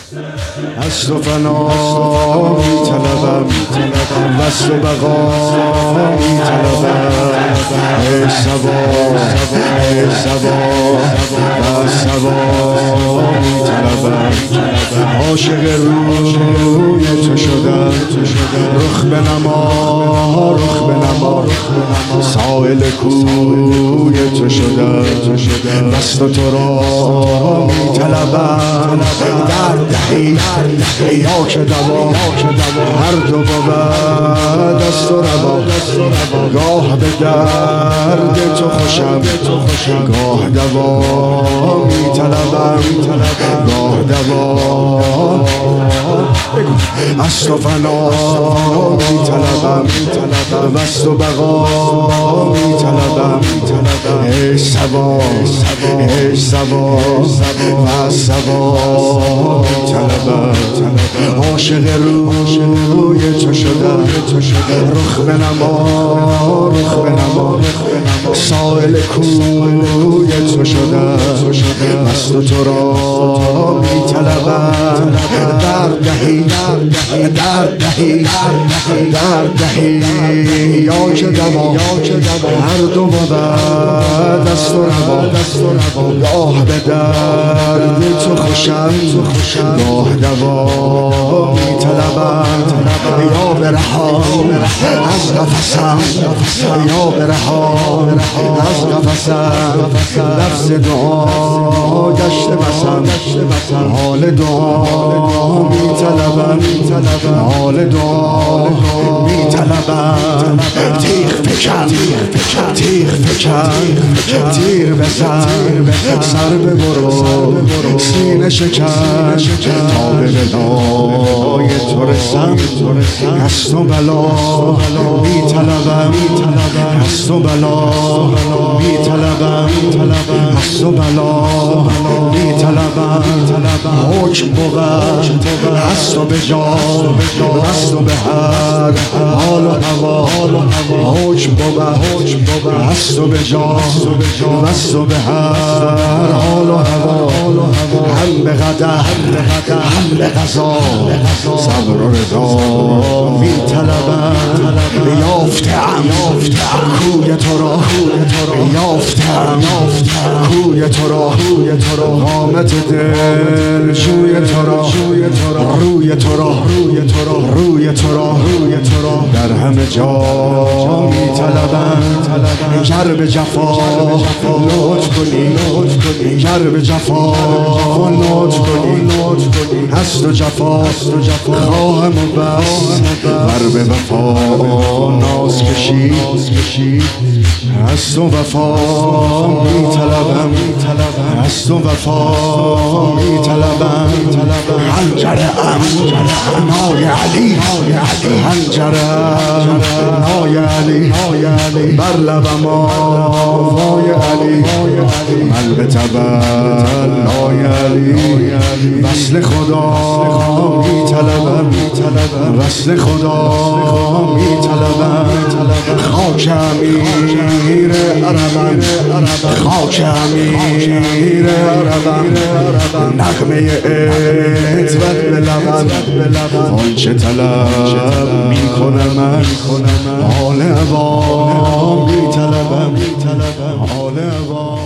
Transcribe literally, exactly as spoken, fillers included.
از تو فنا می طلبم وز تو بقا می طلبم ای سبا ای سبا و سبا می طلبم عاشق روی تو شدم رخ بنما رخ بنما سائل کوی تو شدم دست تو را می طلبم درد دهی یا که دوا هر دو بود دست و روا گاه به درد تو خوشم گاه دوا می طلبم گاه دوا از تو فنا می طلبم وز تو بقا می طلبم ای سبا ای سبا و سبا می طلبم عاشق روی تو شدم رخ بنما رخ بنما سائل کوی تو شدم از تو تو را می طلبم درد دهی درد دهی درد دهی یا که دوا هر دو بود دست و روا گاه به درد تو خوشم گاه دوا می طلبم یا برها از قفسم یا برها از قفسم لفظ دعا گشته بسم حال دعا می طلبم حال دعا می طلبم تیغ فکن تیغ فکن تیر بزن سر ببرو سینه شکن تا به بلای تو رسم از تو بلا می طلبم از تو بلا می طلبم از تو بلا می طلبم حکم بود از تو به جا از تو به هر حال و هوا حکم بود از تو به جا از تو به هر حال و هوا هم به قدر هم به قضا صبر و رضا می طلبم یافتم کوی تو را یافتم کوی تو را قامت دل جوی تو را روی تو را روی تو را در همه جا می طلبم گر به جفا لطف کنی گر به جفا لطف کنی از تو جفا خواهم و بس بر به وفا ناز کشی از تو وفا می طلبم از تو وفا می طلبم حنجره ام نای علی حنجره ام نای علی بر لبم آوای علی من به تبل نای علی وصل خدا می طلبم وصل خدا می طلبم خاک امیر عربم خاک امیر عربم نغمه عطرت به لبم آنچه طلب می کنم من حال عوام می طلبم حال عوام